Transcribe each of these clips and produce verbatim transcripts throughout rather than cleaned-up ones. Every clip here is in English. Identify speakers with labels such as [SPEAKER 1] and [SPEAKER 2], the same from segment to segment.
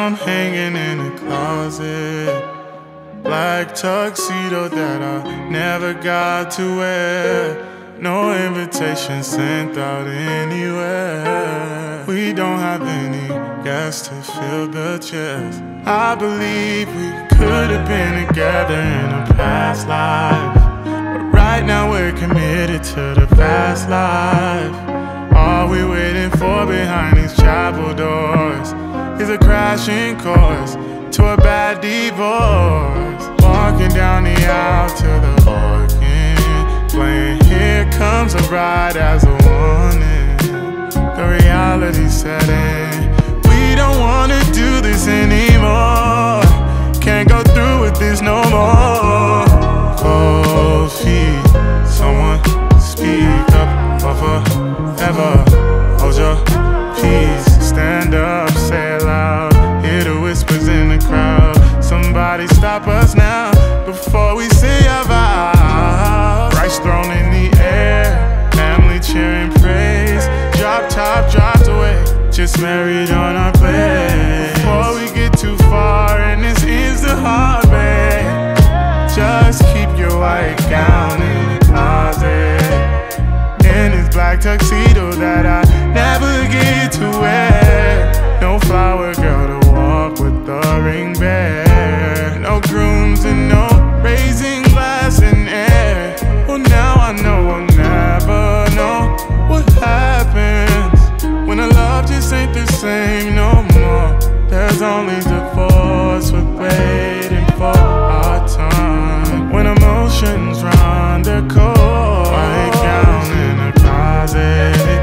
[SPEAKER 1] I'm hanging in a closet, black tuxedo that I never got to wear. No invitation sent out anywhere. We don't have any guests to fill the chairs. I believe we could have been together in a past life, but right now we're committed to the fast life. All we waiting for behind these chapel doors is a crashing course to a bad divorce. Walking down the aisle to the organ, playing Here Comes a Bride as a warning. The reality set in. We don't wanna do this anymore. Can't go through with this no more. Cold feet, someone speak up or forever. Hold your peace, stand up, say it loud. Hear the whispers in the crowd. Somebody stop us now before we say our vows. Rice thrown in the air, family cheering praise. Drop top dropped away, just married on our bed. Before we get too far and this ends the hard way, just keep your white gown in the closet, in this black tuxedo that I never get to wear. No flower girl to walk with the ring bear. No grooms and no raising glass in air. Well, now I know I'll never know what happens when a love just ain't the same no more. There's only divorce with waiting for our time. When emotions run their course, white gown in a closet,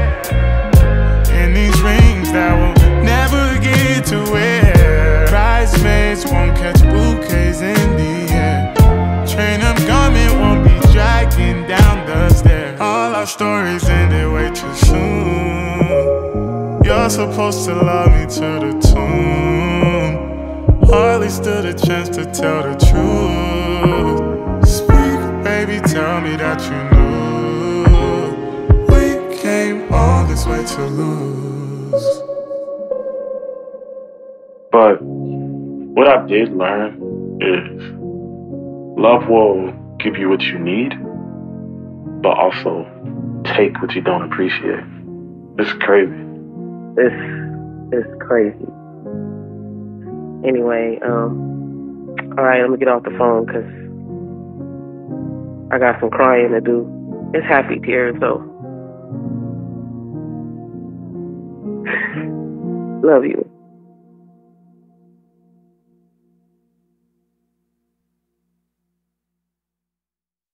[SPEAKER 1] and these rings that will never get to wear. Bridesmaids won't catch bouquets in the air. Train of garment won't be dragging down the stairs. All our stories ended way too soon. You're supposed to love me to the tomb. Hardly stood a chance to tell the truth. Speak, baby, tell me that you knew. We came all this way to lose.
[SPEAKER 2] But what I did learn is love will give you what you need, but also take what you don't appreciate. It's crazy.
[SPEAKER 3] It's it's crazy. Anyway, um, all right, let me get off the phone because I got some crying to do. It's happy tears, so love you.